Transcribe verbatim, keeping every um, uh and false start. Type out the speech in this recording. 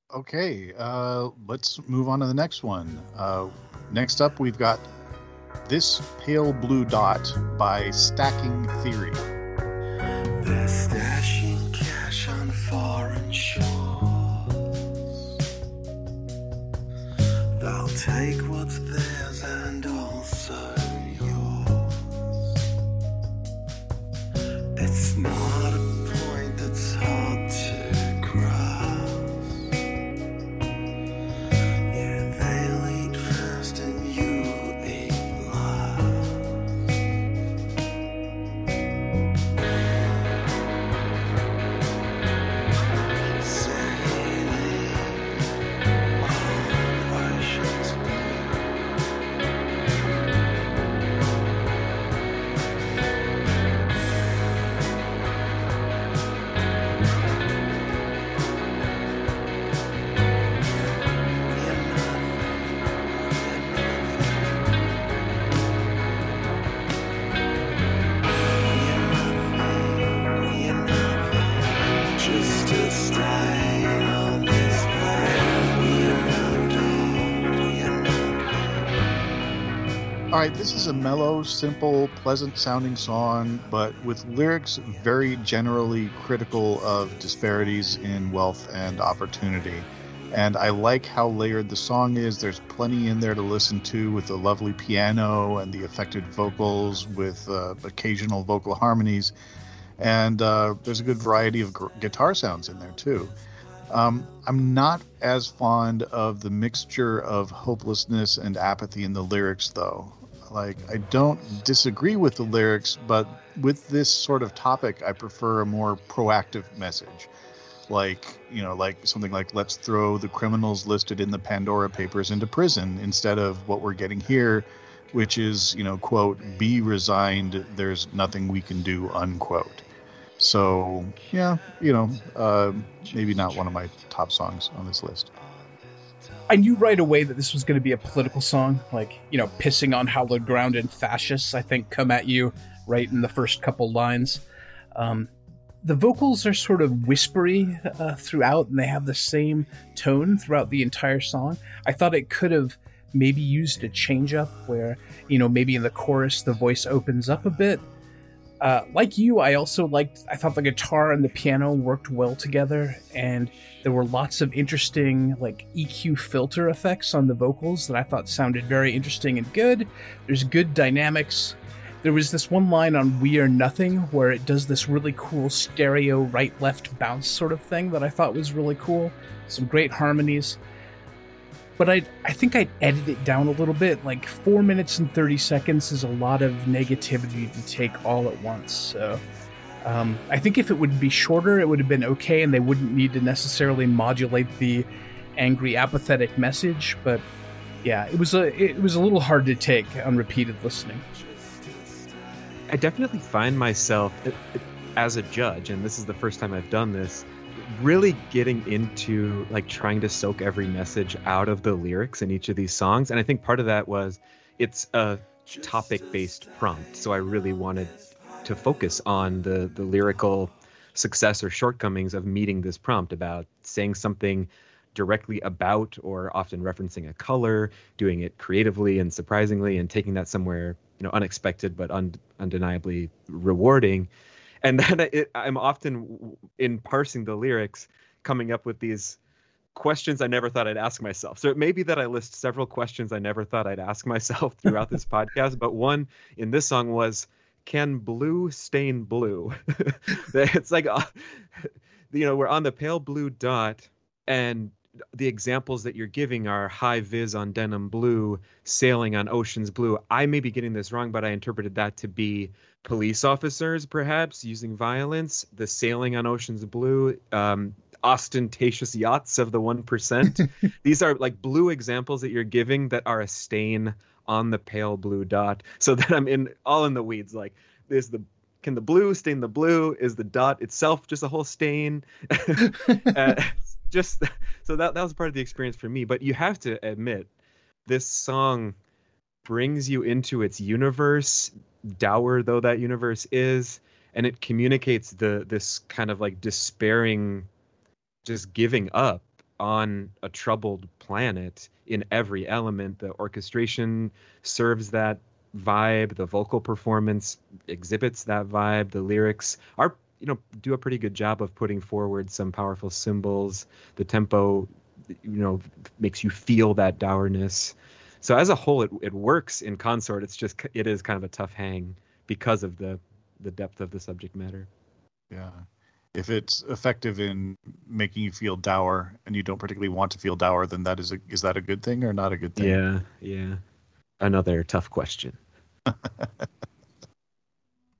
Okay, uh, let's move on to the next one. Uh, next up, we've got This Pale Blue Dot by Stacking Theory. They're stashing cash on foreign shores. They'll take what's theirs and also yours. It's not a point that's hard to grasp. Yeah, they'll eat first and you eat last. Sailing on oceans just to stay on this plane. We're not old, we're not. All right, this is a mellow, simple, pleasant sounding song, but with lyrics very generally critical of disparities in wealth and opportunity. And I like how layered the song is. There's plenty in there to listen to with the lovely piano and the affected vocals with uh, occasional vocal harmonies. And uh, there's a good variety of gr- guitar sounds in there, too. Um, I'm not as fond of the mixture of hopelessness and apathy in the lyrics, though. Like, I don't disagree with the lyrics, but with this sort of topic, I prefer a more proactive message. Like, you know, like something like, let's throw the criminals listed in the Pandora Papers into prison, instead of what we're getting here, which is, you know, quote, be resigned, there's nothing we can do, unquote. So, yeah, you know, uh, maybe not one of my top songs on this list. I knew right away that this was going to be a political song, like, you know, pissing on hallowed ground and fascists, I think, come at you right in the first couple lines. Um, the vocals are sort of whispery uh, throughout, and they have the same tone throughout the entire song. I thought it could have maybe used a change up where, you know, maybe in the chorus the voice opens up a bit. Uh, like you, I also liked, I thought the guitar and the piano worked well together, and there were lots of interesting, like, E Q filter effects on the vocals that I thought sounded very interesting and good. There's good dynamics. There was this one line on We Are Nothing where it does this really cool stereo right-left bounce sort of thing that I thought was really cool. Some great harmonies. But I I think I'd edit it down a little bit. Like, four minutes and thirty seconds is a lot of negativity to take all at once. So um, I think if it would be shorter, it would have been okay, and they wouldn't need to necessarily modulate the angry, apathetic message. But yeah, it was a it was a little hard to take on repeated listening. I definitely find myself as a judge, and this is the first time I've done this, really getting into like trying to soak every message out of the lyrics in each of these songs. And I think part of that was it's a topic-based prompt, so I really wanted to focus on the the lyrical success or shortcomings of meeting this prompt about saying something directly about or often referencing a color, doing it creatively and surprisingly, and taking that somewhere, you know, unexpected but un- undeniably rewarding. And then it, I'm often, in parsing the lyrics, coming up with these questions I never thought I'd ask myself. So it may be that I list several questions I never thought I'd ask myself throughout this podcast, but one in this song was, can blue stain blue? It's like, uh, you know, we're on the pale blue dot, and the examples that you're giving are high vis on denim blue, sailing on oceans blue. I may be getting this wrong, but I interpreted that to be police officers, perhaps, using violence, the sailing on oceans blue, um, ostentatious yachts of the one percent. These are like blue examples that you're giving that are a stain on the pale blue dot. So that I'm in all in the weeds. Like, is the can the blue stain the blue? Is the dot itself just a whole stain? uh, just so that that was part of the experience for me. But you have to admit, this song brings you into its universe, dour though that universe is, and it communicates the this kind of like despairing, just giving up on a troubled planet in every element. The orchestration serves that vibe, the vocal performance exhibits that vibe, the lyrics are, you know, do a pretty good job of putting forward some powerful symbols. The tempo, you know, makes you feel that dourness. So as a whole, it, it works in consort. It's just, it is kind of a tough hang because of the the depth of the subject matter. Yeah. If it's effective in making you feel dour and you don't particularly want to feel dour, then that is a, is that a good thing or not a good thing? Yeah, yeah. Another tough question.